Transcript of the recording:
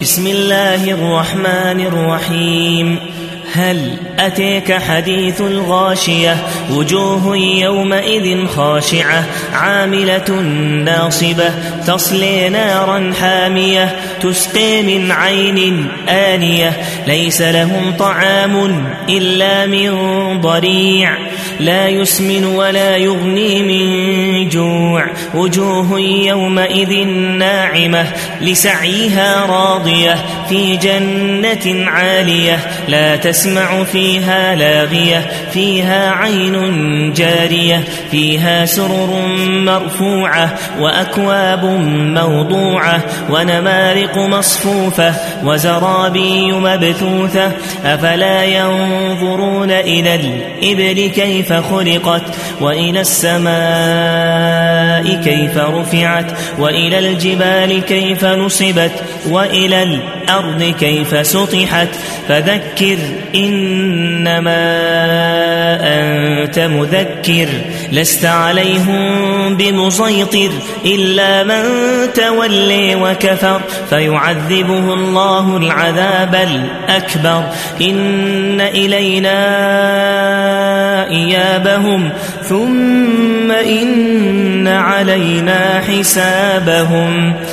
بسم الله الرحمن الرحيم. هل أتيك حديث الغاشية وجوه يومئذ خاشعة عاملة ناصبة تصلي نارا حامية تسقي من عين آنية ليس لهم طعام إلا من ضريع لا يسمن ولا يغني من جوع وجوه يومئذ ناعمة لسعيها راضية في جنة عالية لا تسمع فيها لاغية فيها عين جارية فيها سرر مرفوعة وأكواب موضوعة ونمارق مصفوفة وزرابي مبثوثة أفلا ينظرون إلى الإبل كيف خلقت وإلى السماء كيف رفعت وإلى الجبال كيف نصبت وإلى الأرض كيف سطحت فذكر إنما أنت مذكر لست عليهم بمسيطر إلا من تولي وكفر فيعذبه الله العذاب الأكبر إن إلينا إيابهم ثم إن علينا حسابهم